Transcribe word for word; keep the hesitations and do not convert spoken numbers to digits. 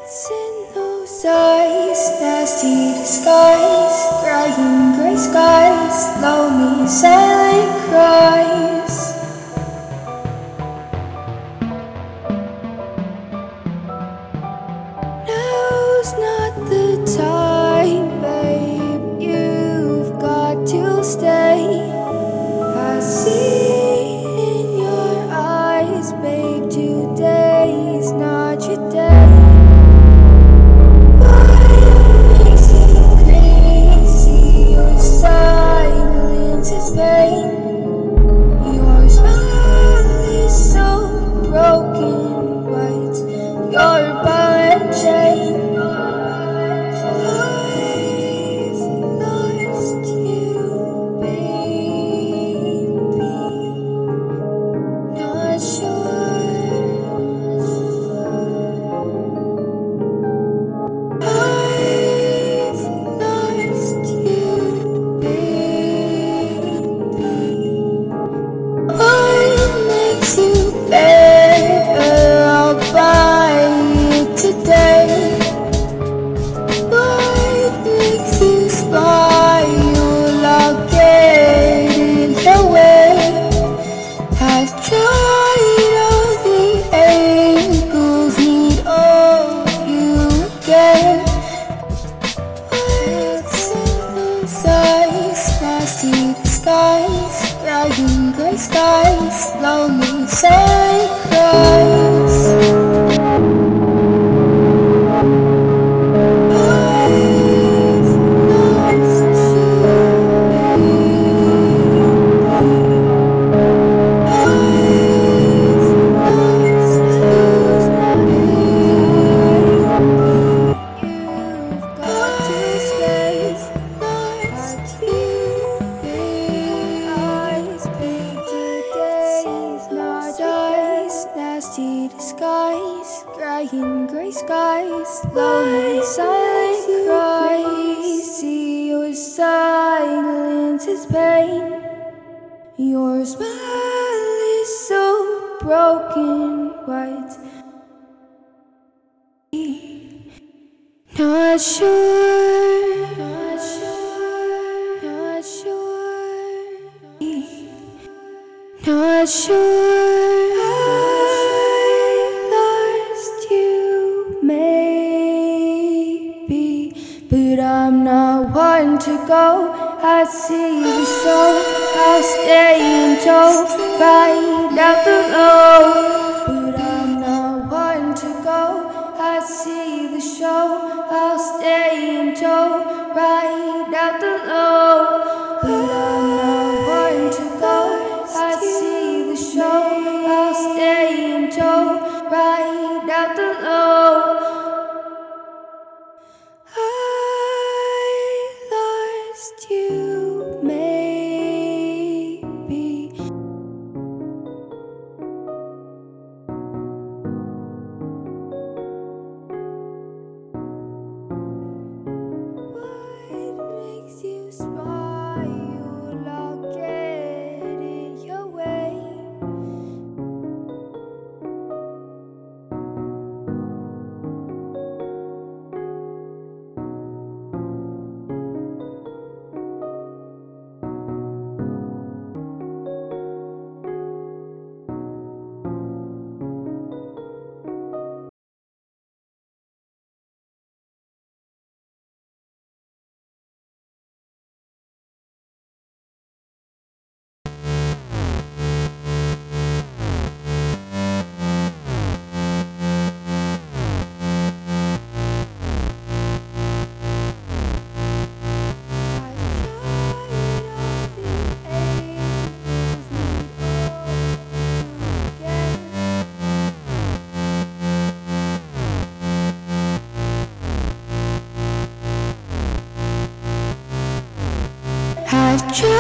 In those eyes, nasty disguise, crying gray skies, lonely silent cries. Now's not the time, babe, you've got to stay. I see in your eyes, babe, today's not your day. Crying gray skies, lonely silent cries. Nasty disguise, crying gray skies, lonely silent cries. See your silence is pain. Your smile is so broken white. Not sure, not sure, not sure, not sure. But I'm not one to go. I see the show. I'll stay in tow, right out the low. But I'm not one to go. I see the show. I'll stay in tow, right out the low. But I'm not one to go. I see the show. I'll stay in tow, right out the low. You maybe what makes you smile? I'll get in your way. I've tried